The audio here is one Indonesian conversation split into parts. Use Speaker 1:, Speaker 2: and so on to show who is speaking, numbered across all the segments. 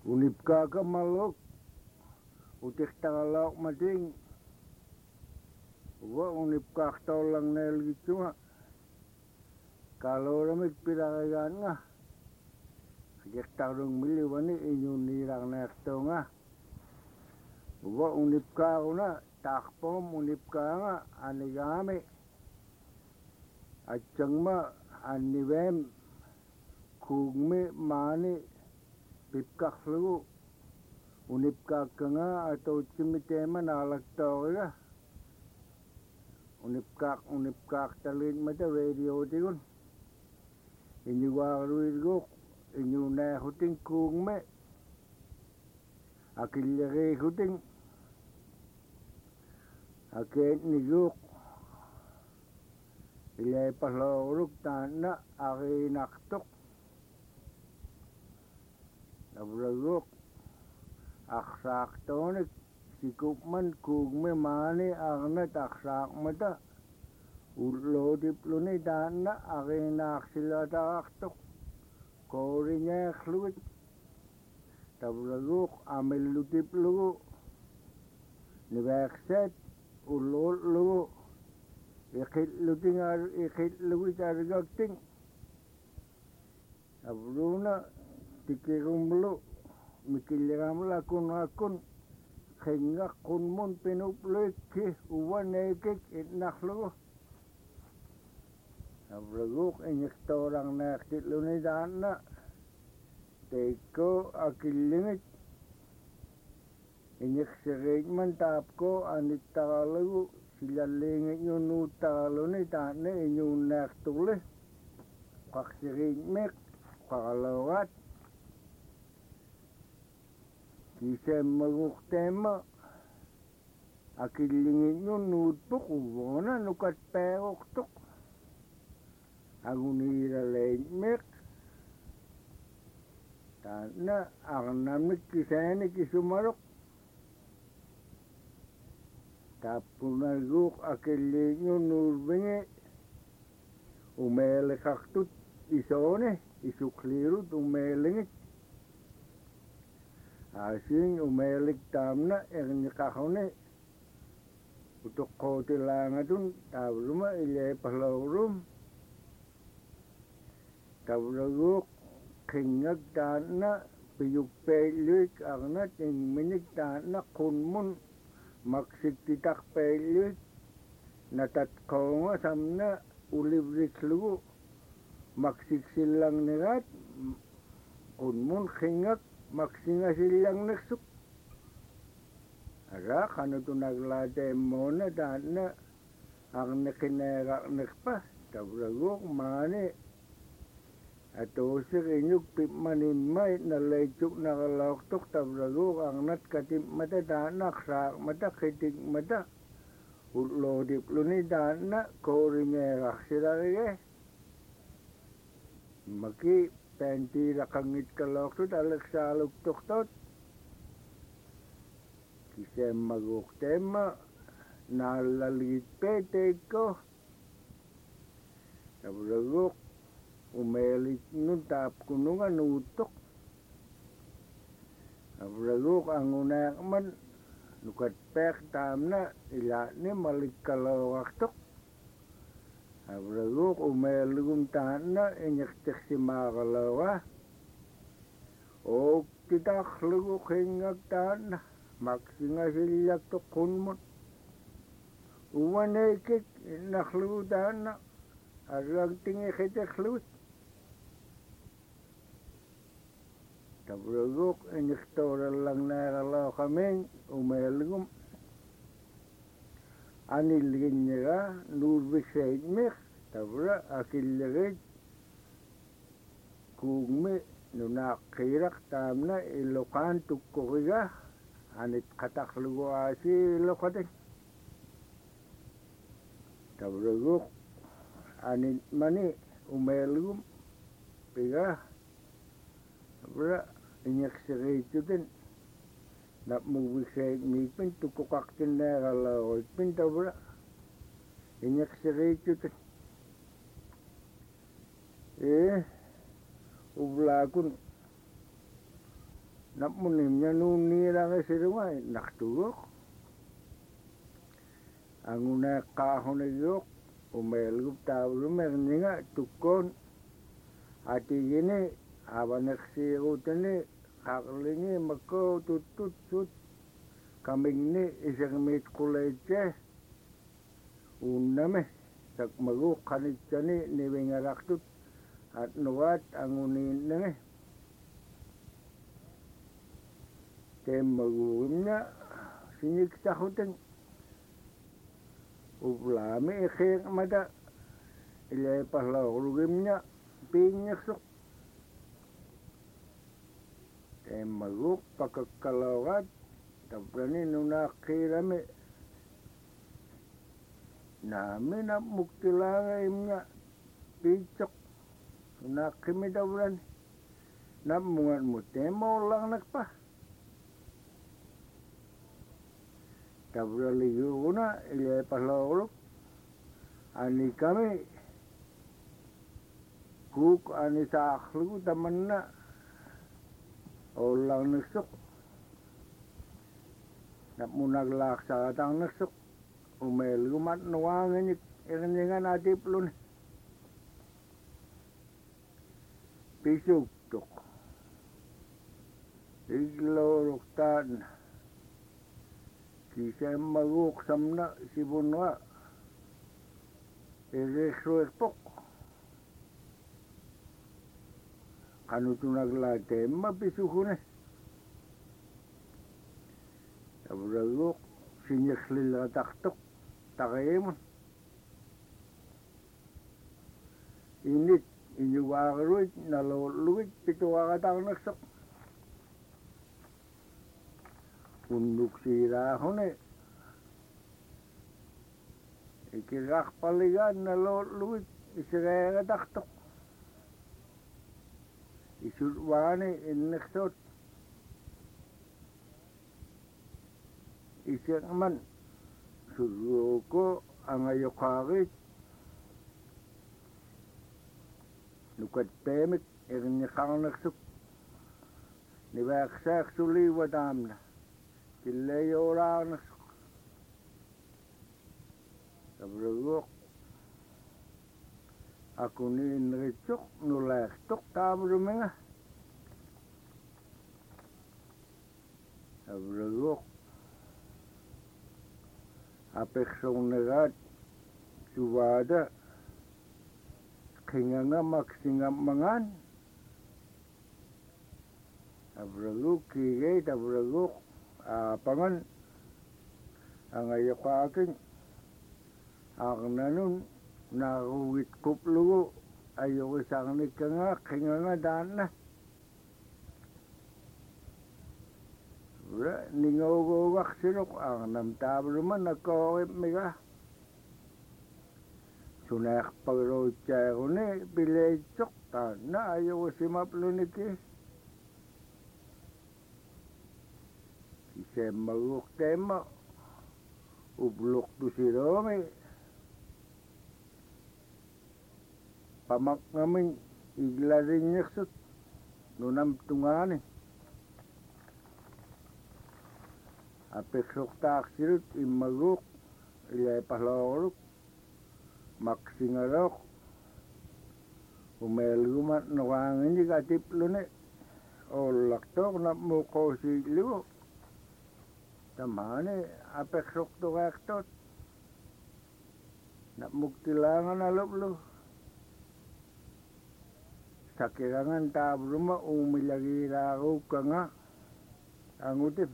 Speaker 1: Unip ka malok utik tagalok mading wa unip ka lang nel gitu nga kalau ramit pirayan nga ajak tarung mili wani inyun nirang nekto nga wa unip ka una takpom unip ka nga anigami ajang ma anivem kugmi mani pipkak lu unip ka nga atau cimitema nalagto ka unip kak talin mata radio tikun inyu waruid gok inyu na huting kugmi akilere huting aket nigok ilay pasloruk tana akinaktok nabragok aksak tonik sikupman kugme mani arnat aksak mata ulo diploni tana akinak sila taktok korinya khluit nabragok amelu diplu nibakset ulo lu ikit luwit argakting nabruna tikirumlu mikiligam lakun kengak kunmun pinuplik uwan nekik itnaklu nabraguk inyek torang naktit lunidana teko akilingit inyek sirig man tapko anit talagu silalingit yun utalo ni tane inyong naktuli kaksirig mek kakalawat kisem maguk tema akilingit yun nutpuk ubona nukat perok tok agunira lein mek tana arnamik kisani kisumarok tapunaguk akilingit nurbingi umele kaktut isone isuklirut umelingit asing umelik tamna ernyakahone utuk kote langatun tabruma ilay paslaurum tabraguk kingag tana piyuk pelik arnat ing minik tana kunmun maksititak pelik natatkonga samna ulibrik lugu maksiksilang nirat kunmun kingag maksinga silang naksuk ara kano to naglate mona dana ang nakinera nakpa tabragok mani ato sir inyuk pipmanimay na lechuk nakaloktok tabragok ang natkatim mata dana aksak mata kitik mata utlo diploni dana korimera sirarige maki pentira kangit kaloktot alaksaluk toktot kisem maguk tema nalalit pete ko tabragok umelit nun tap kunungan utok tabragok ang unakman nukat pek tamna ilani malik kalawaktok tabragok umelugum tana inyak teksimagalawa o kita kluguk hingag tana maksinga silyak to kunmut uwan ekik naklu tana arang tingi kita klut tabragok inyak toral lang nakalaw kaming umelugum anilgin niya nurbisay mek tabra akilagay kugmi nunakirak tamna ilokan tukkuriga anit kataklugo asi ilokatin tabragok anit mani umelugum piga tabra inyak siritutin nak mubisay mipin tukukaktin na kalaw ipin tabra inyak siritutin ublakun Napunimnya nunirang sirumay naktugok. Anguna kahon yok umelgup tabrumel ninga tukon ati gini abanak sirutani kaklingi mako tutut kaming ni isang mit kuleche uname sak magu kanitani ni wingaraktut at nuwat angunin nange Temagumnya sinik tahutan ublami ikhir mada ilay pahlaurugimnya pinyaksok temaguk pakakalawat tabrani nunakirami nami na muktilangayimnya picok nunakimi tabrani namungan mo temo lang nakpa Tabra liguna ilay pahlaurug ani kami kuk ani saaklu taman na olang nagsok namunaglak sa atang nagsok umelgumat nuwangin ikanyangan atiplon pisug tok igloroktan Kisah maguk samna sibunwa irekso ekpok kanutu naglate mapisuhune tabragok sinyaklil taktok takayemon init inyuwakaruit naloluit pituwakatang nagsok Unduk sirahone ikirak paligan na luit isirega taktok isurwani inneksot isirman suruko ang ayokakit nukat pemik irnyakang naksuk nibaksak suliwatam na Kilayo orang Tabrugok Aku ni nritsok nulektok tabrumenga Tabrugok Apeksong negat Suwada Kinganga maksingam mangan Tabrugok kigay tabrugok pangan ang ayakakin ang nanun naruwit kuplugo ayaw isang nikanga kinga daan na ningogowak sinok ang namtabluman nagkawip miga sunak pagrotya ko ni biletsok na ayaw simaplunik Isang maguk tema ublok tu si Romy pamak ngamin iglaring nyaksot nunam tungani apeksok tak sirut imaguk ilay pahlauruk maksingarok umelgumat nawangin di katiplone o laktok na muko si liwo Tamane apeksok to kaktot na muktilangan aloplo sakirangan tabruma umilagila ko kanga ang utip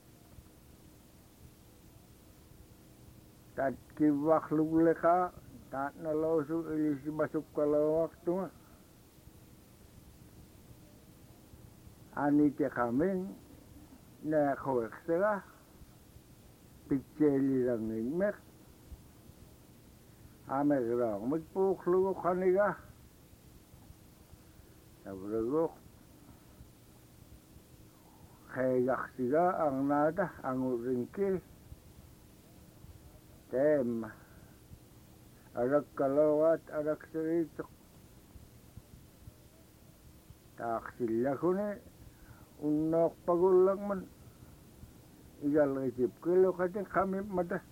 Speaker 1: tat kiwak lugleka tat nalosu ilisi basuk kalawak tunga anite kamin na koweksera Picheli lang inmek amegrang magpuklo kaniga tabragok kayak siga ang nada ang uringki tem arak kalawat arak siritok taksilya ko ni unnok pagulang man igal isip kilo kating kami mata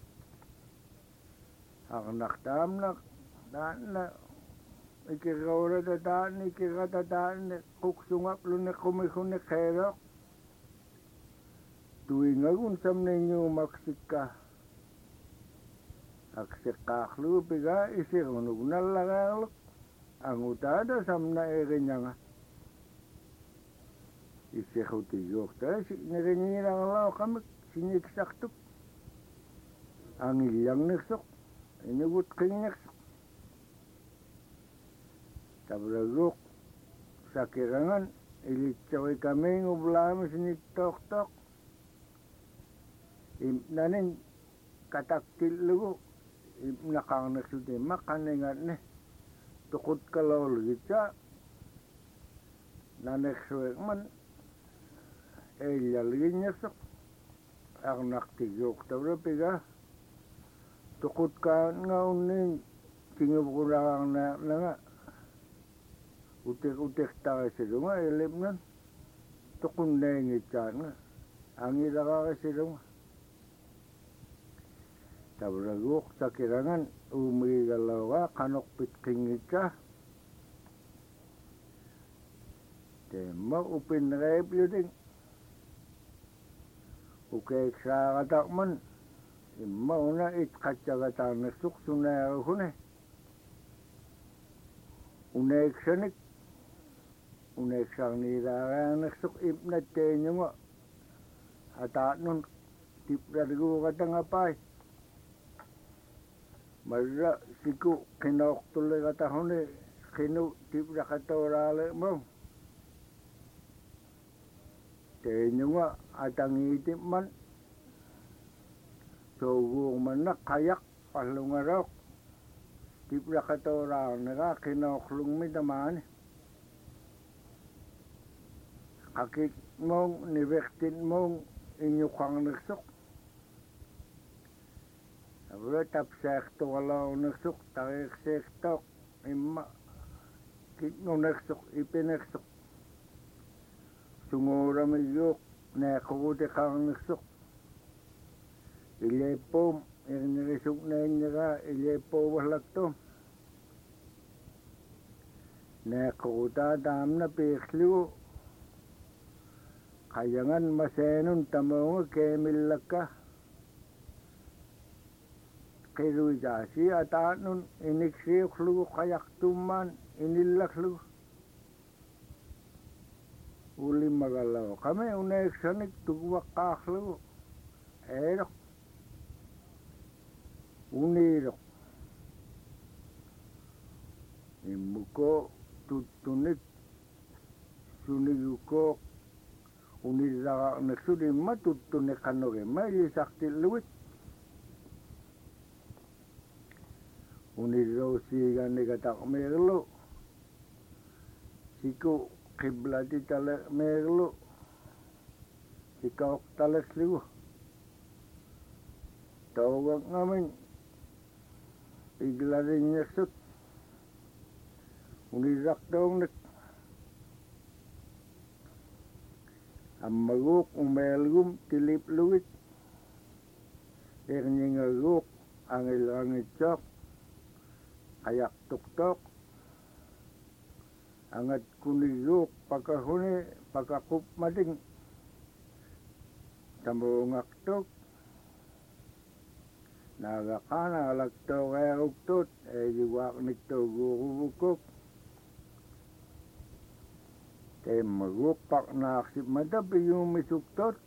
Speaker 1: anak tamnak na ikikawra tataan ikikatataan kuksungap lunek kumikunik kerok tuwing agun samninyo maksika aksikaklu piga isirunog nalagalok ang utada samna erinyanga isikutiyok tayo nirinyirang lao kami siniksak ang ilang niksok inugut kinyaksok tabragok sa kirangan ilitsaway kami ngublami siniktok-tok imnanin kataktil lugo imnakang naksuti makaningan ne tukot kalaw lugitsa naneksuwek man ilalagin nyasok ang naktigyok tabrapiga tukot ka nga uning tingubukurang na nga utik-utik tayo sila nga ilim nan tukon na yung ityan nga ang ilaka ka sila nga tabragok sa kirangan umigalaw ka kanokpit kingit ka tema upin repyo ding ukay sa katakman imma una itkatsagatang nasuk sunayang hune unaik sanik unaik sang nirarang nasuk ipnat tenyo nga at nun tipradigo katang apay marra siku kinok tuloy katahone kinu tipra katorale mo tenyo nga atang itip man sugong man na kayak palungarok tipra katorale nga kinoklong midaman kakik mong nibektin mong inyukang nagsok abro tapsekto kalaw nagsok takiksektok imma kitno nagsok ipineksok sungura mayok nekukuti kang nagsok ilepom irnirisok na inya ka ilepo walakto nekukuta dam na piksliw kayangan masenon tamonga kemillaka kirujasi atanun iniksiyuklu kayak tuman inilaklu uli magalaw kami uneksanik tugwakaklu erok unirok imuko tutunik suniyuko uniraka naksudi matutunik kanoge may sakti luwit unirosi gani katak merlo siku kiblati tala merlo sikok talas liwo tawag ngamin iglarin niya sut unirak daw nak amagok umelgum tilip luwit ernyingagok ang ilang itsak ayak tuktok angat kuniyok pagkahuni pagkakup mading tambungak tok nagakana alagto kaya uktot diwak nito gurubukok magupak na aksip madabi yung misuktot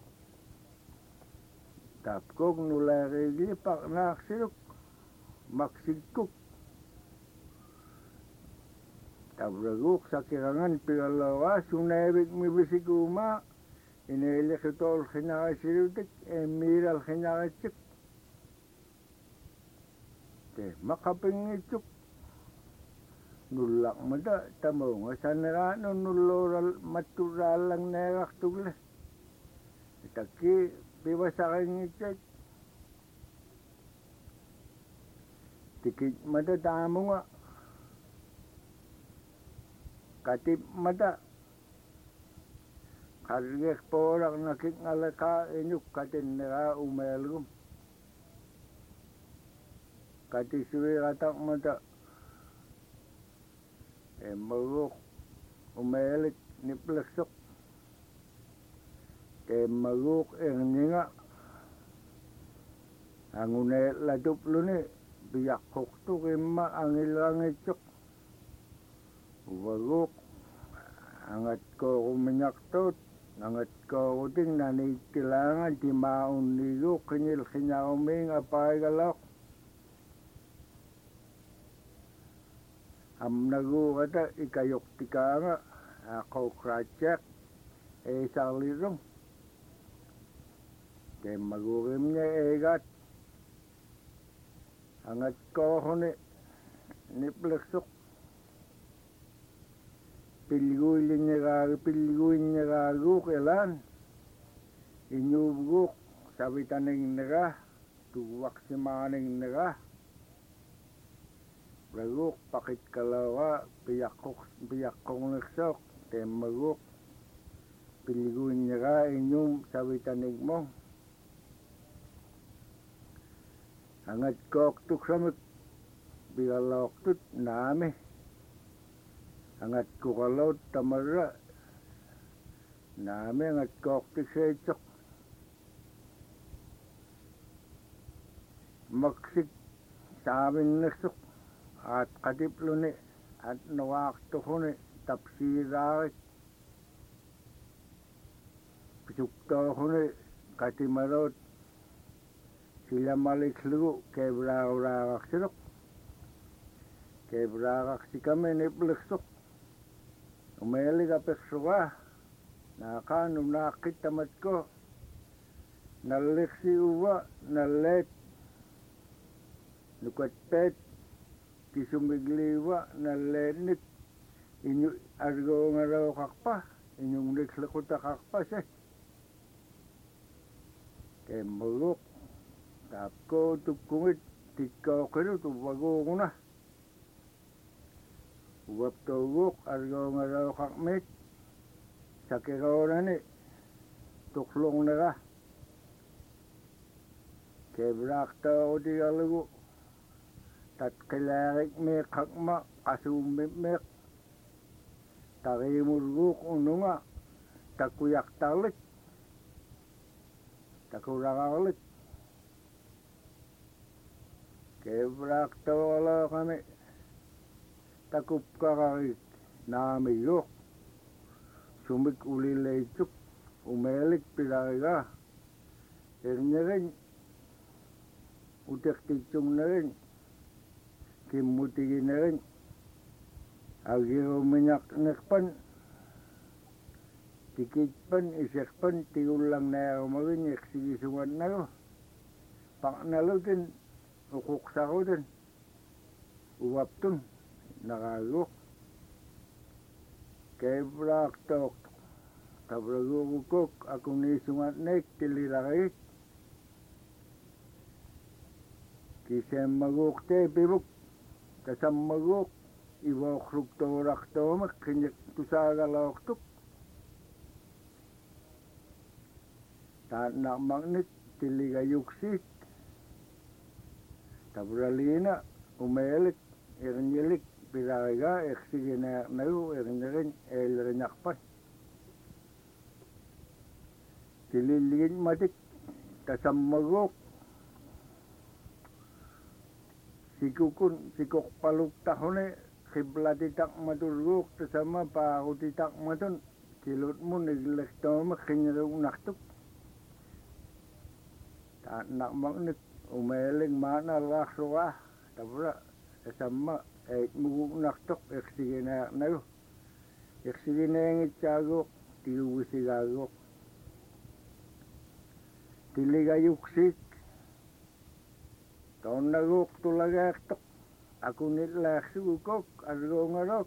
Speaker 1: tapkog nularigi pak na aksiruk maksigkuk tabraguk sa kirangan pigalawa sunebik mibisiguma inilik ito kinakasirutik emiral kinakasik makapingituk nulak mada tamo nga sanarano nuloral maturalang nerak tugle itaki piwasakin ngicek tikit mada tamo nga katip mada hargek porak nakik ngalaka inyuk katin nera umelgum kati suwi katak mata maguk umelik nipleksok maguk ninga angune ladup luni biyak koktuk imma angilangitsok maguk angat ko kuminyaktut angat ko kuting nanikilangan di maun niguk kinyil kinyauming apay galok amnagu kata ikayok tikanga ako kracek salirong ke magurimnya egat angat ko hone nipleksok pilguin niya guk elan inyubguk sabitaning nega tuwak simaning nega raguk pakit kalawa piyakong neksok temaguk pilguin niya inyum sabitaning mo angat kok tuk samik bigalok tut nami angat ko kalau tamara nami angat kok tisecok maksik sabing nesok at kadip luni at nawak to huni tapsirait pisukto huni katimarot sila maliklu kebragak silok kebragak si kami nipleksok umeli ka peksuka naka nunakit tamat ko naliksi uwa nalet nukatpet kisumigliwa nalenit inyu argo ngaraw kakpa inyong nikslakuta kakpa siya kaya maguk tapko tukungit tikaw kiro tupagong na uwap togok argaw nga raw kakmit sakiraw na ni tuklong na ka kebrak tao di alago tat kilarik me kakma kasumip mek tarimurguk ununga takuyak talik takurakalik kebrak tao ala kami takup kakarik namiyok sumik ulilaycuk umelik pilariga ernya rin utek tikcung na rin kimutigin na rin agiro minyak nekpan tikitpan isekpan tigulang na umarin eksigisungan na ro pak nalutin ukuksakutin uwaptun nakaguk kebrak tok tabragukuk akong nisungat nek tililakit kisem maguk te pibuk kasam maguk iwok ruktorak tomak kinyak tusagalok tuk tanak magnit tiligayuksit tabralina umelik irinyilik pilariga eksigina naru irinyirin elrinyakpan tililigin matik tasammagok sikuk paluk tahune kiblatitak maturguk tasama pakutitak matun kilut mo niglektoma kinyarong naktuk tanak magnit umeling mana laksuka tabra tasama muguk naktok eksigina naru eksigina ngit sagok tiuwisigagok tiligayuksik taon nagok tulagak tok ako nilak sugukok argo ngarok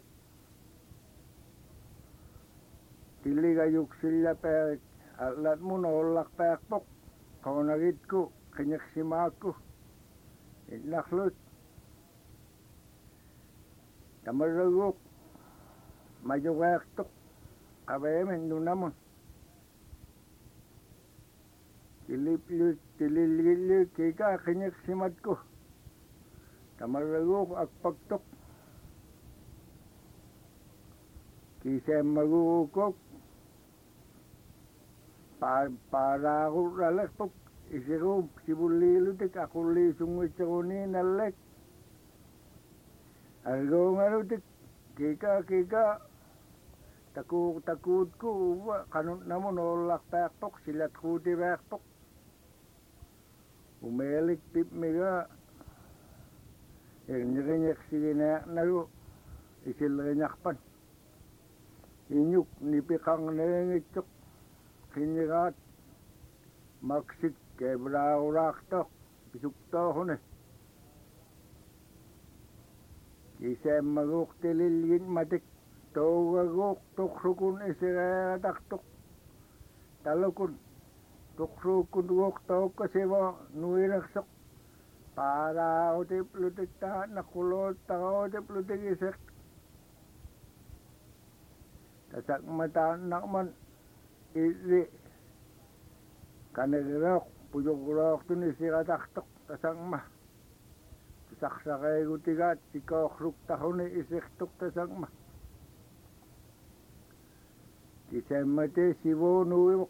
Speaker 1: tiligayuksil lapek alat mo naulak pekpok kau nagit ko kinyak simako inaklot tamaragok majugak tok kabemen dunamon tililgillik kika kinyaksimatko tamaraguk akpagtok kisem magukok para ako lalaktok isiro sibulilutik akuli sungwitsakuni nalek argo ngarutik kika takut ko uwa kanun namun olak paktok silat kuti paktok umelik pip mega nyerenyek siginak nago isil renyakpan inyuk nipikang nengitsok kinyirat maksik kebraurak tok pisukto hone kisem maguk tililgin matik togaguk tukrukun isiratak tok talukun tukrukun guk tok kasiwa nuiraksok para utip lutik ta nakulot ta utip lutik isek tasak mata nakman iri kanagirok pujok tu nisiratak tok tasak mah saksakay gutigat sikokruk tahun isek tok tasak mah kisemate siwo nuwok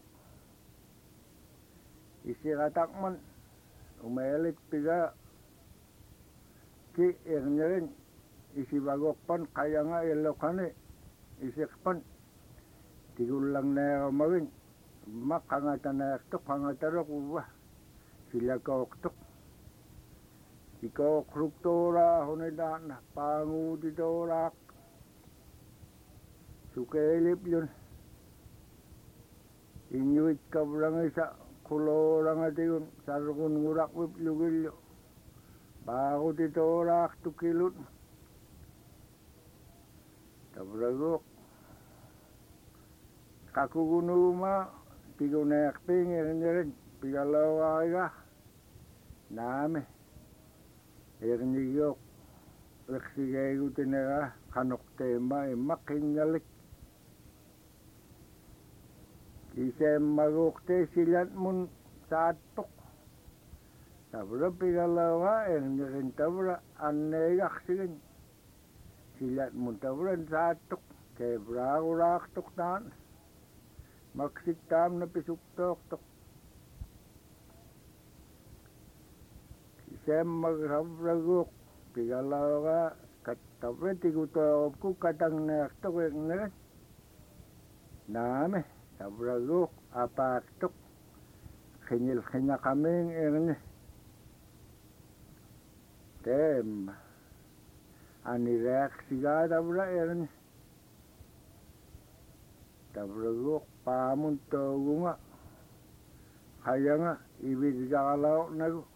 Speaker 1: isiratak man umelik piga ki irnyerin isibagok pan kaya nga ilokane isek pan tigulang na mawin makangatan na tok hangatarok uwa sila koktok sikokruk tora hunidana pangudi torak sukelip yun inyuit kabrang isa kulorang atiyon sarukun ngurak wip lugilyo bako titorak tukilun tabragok kakugunuma pigunek pingir nyerin pigalawa iga name irniyok leksigay gutinera kanok tema imakinyalik isem magukte silat mun satok tabra pigalawa nyerin tabra anegak sigin silat mun tabra satok kebra urak tok tan maksik tam na pisuk tok tok isem magraguk pigalawa katabra tigutok ku katang nek tok ngerin name tabraguk apaktok khinyil khinya kaming erne tem anirek siga tabra erne tabraguk pamun togunga hayanga ibigalaw nago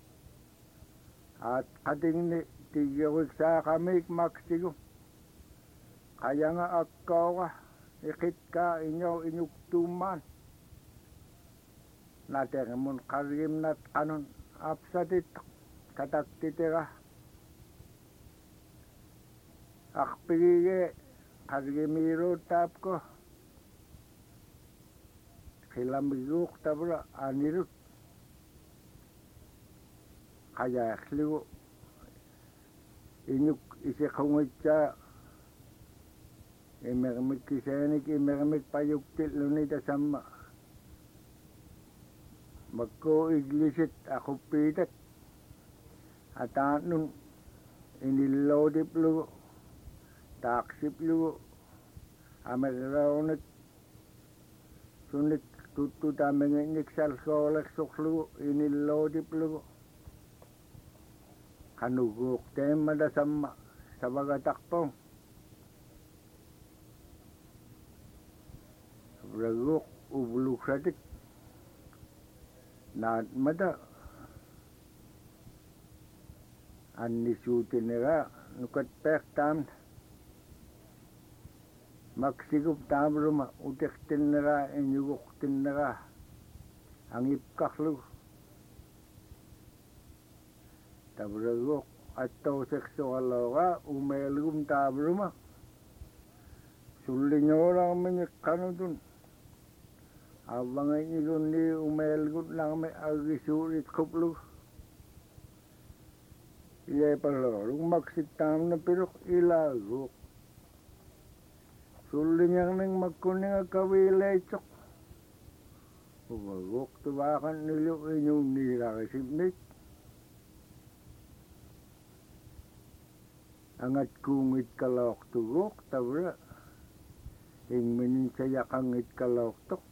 Speaker 1: at kating ni tigawik sa kamik maksigo hayanga akkawa ikit ka inyuk tuman natengamun karim nat anon apsatit katak titira akpigige karimiro tap ko kilamiguk tabra anirut kaya kligo inyuk isikungitsa imermik kisenik imermik payuktil lunita sama magko iglisit ako pitat at nun inilodip lugo taksip lugo ameraunik sunik tutu tamengik salkolek suklugo inilodip lugo kanuguk temada sama sabagatakpong raguk ubuluk satik na mada anisutin nila nukat pek tam maksigup tam ruma utektin nila inyuguktin nila angip kaklu tabraguk atau seksual loga umelgum tam ruma sulinyo orang menyekanu dun Abang ini kundi umelgut lang may agisulit kuplu. Ilay palorong magsitam na pirok ilagok. Suling yang nang magkuning kawilay chok. Umagok tubakan nilo inyong nirakasipnik. Angat kungit kalawak tugok tabra. Ingminin sayak angit kalawak tok.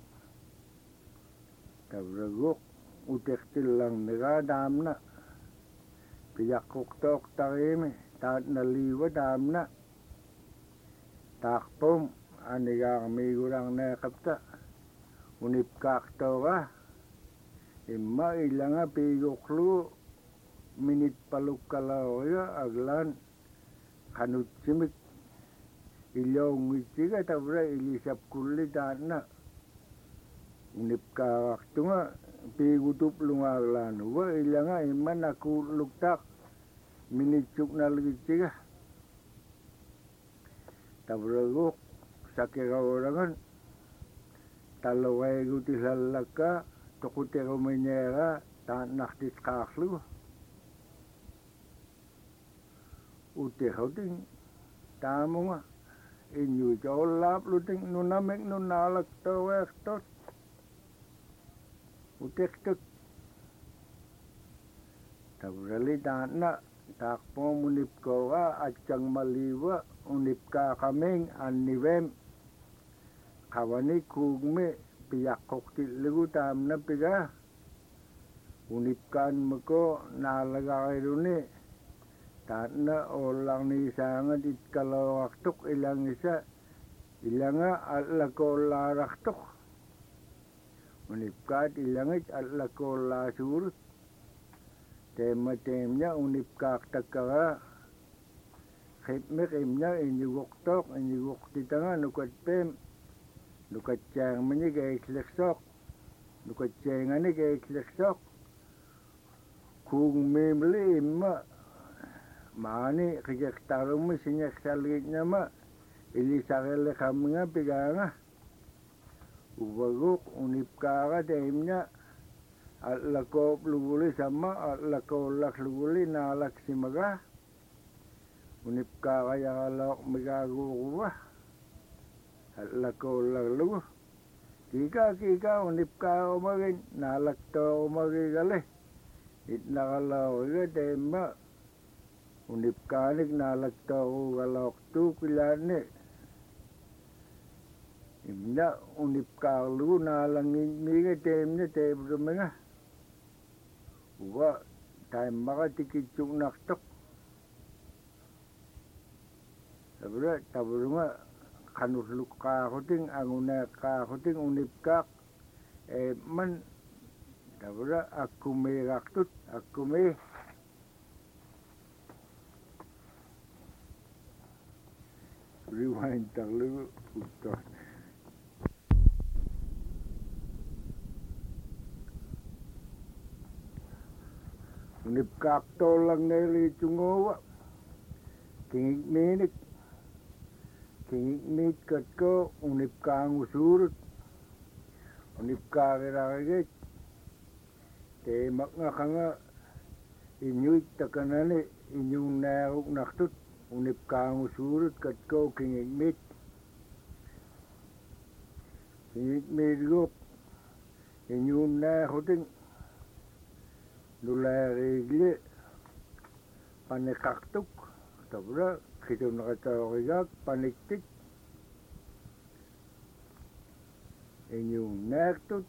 Speaker 1: Tabra gok utektil lang nagadam na. Piyakok tok tarime tat naliwa dam na. Takpom aniga kami gurang nakapta. Unip kakto ka. Ima ilanga pigoklu minit paluk kalaw ya aglan. Kanut simik. Ilaw ngitiga tabra ilisap kulit na. Unip kakto nga pigutup lungaglan. Wa ilanga ima nakuluktak. Minit chuk nalgitiga. Tabragok sakira orangan talaway guti lalaka tukuti ruminyera naktis kaklu uti hauting tamo nga inyu jolap luting nunamik nunalak tawek tot utik tuk tabrali na takpo munip ko at siyang maliwa unip ka kaming anniwem kawani kugme piyakok tiligu tam na piga unip kan mako nalaga kayo ni na olang ni isanga dit kalawaktok ilang isa ilanga at lako laraktok unip kat ilangit at lako lasurut tema-temnya unip kaktakara khipmek imnya inyugok tok inyugok titanga nukat pem nukat chang mani kay kleksok nukat changani kay kleksok kung memli imma mani kijak tarong mo sinyak salit niya ma ilisakele kami nga piganga ubagok unip kaka temnya at lakop luguli sama at lakolak luguli nalak simaga unip kakaya kalok magagukuwa at lakolak lugu kika unip kaka umagin nalak to umagigali it nakalaw iga tema unip kanik nalak to ugalok tu kilani imna unip kalu nalangin miga temnya tebrumenga uwa time maka tikitsuk naktok tabrunga kanusluk kakuting anguna kakuting unip kak man tabra akume raktut akume rewind terlalu putus. Unip kakto lang nili tungowa kingik minit katko unip kang usurut unip kakiragit te maknga kanga inyuit takanane inyung naruk naktut unip kang usurut katko kingik mit gop inyung naruting nularigle panikaktuk tabra kito nakatawagigak paniktik inyong naktut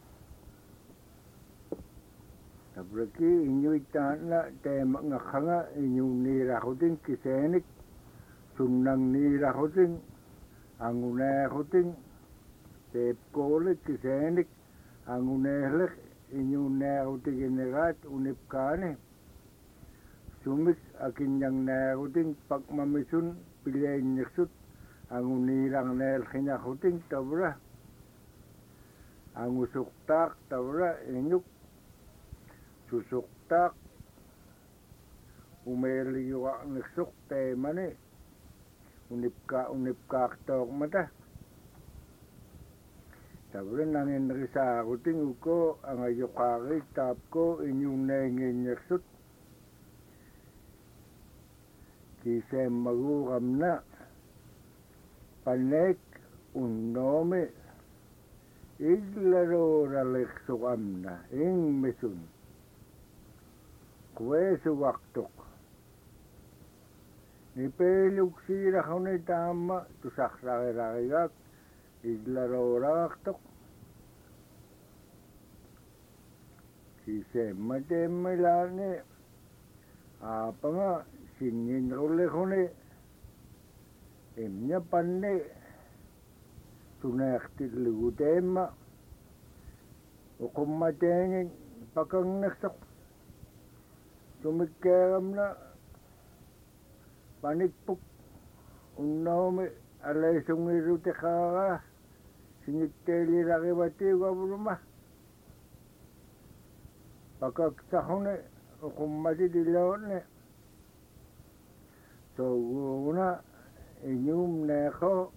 Speaker 1: tabra ki inyong itana tema ngakanga inyong nirakuting kisenik sunang nirakuting angunakuting tepkolik kisenik angunelek inyong nakuting inirat unip kane sumik akin yang nakuting pagmamisun pilay niksut ang unirang nel kinakuting tabra ang usuktak tabra inyuk susuktak umeliwa niksuk temane unip ka tok mata Tawlan nangin risa kuting uko ang ayokari tap ko inyong nainginyaksot. Kisay magukam na panek unnome iglaro raleksukam na ing mesun. Kwe suwaktok. Nipeluk sira ko na tama tusaksakirakiyak iglaro raktok. Kisay matemilane apa nga singin role ko na emnya panne tunaktil lugutema ukumatengin pakang naksak sumikkeram na panikpuk unnaume alay sungirute kaka singitteli rakibati waburuma pakaksahune ukumati dilawne so guna inyum neko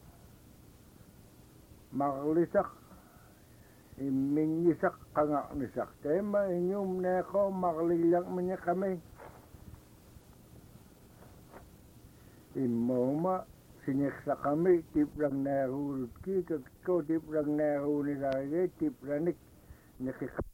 Speaker 1: maklisak imingisak kangak nisak tema inyum neko maklilang manya kami imoma siniksa kami tiplang narurut ki kakko tiplang narunit lagi tiplanik nakik